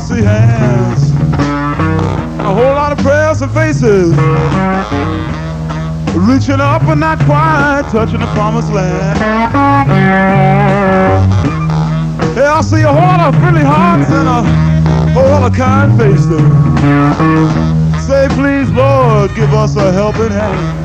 see hands, and a whole lot of prayers and faces, reaching up but not quite touching the promised land. Yeah, I see a whole lot of friendly hearts and a whole lot of kind faces. Say, please, Lord, give us a helping hand.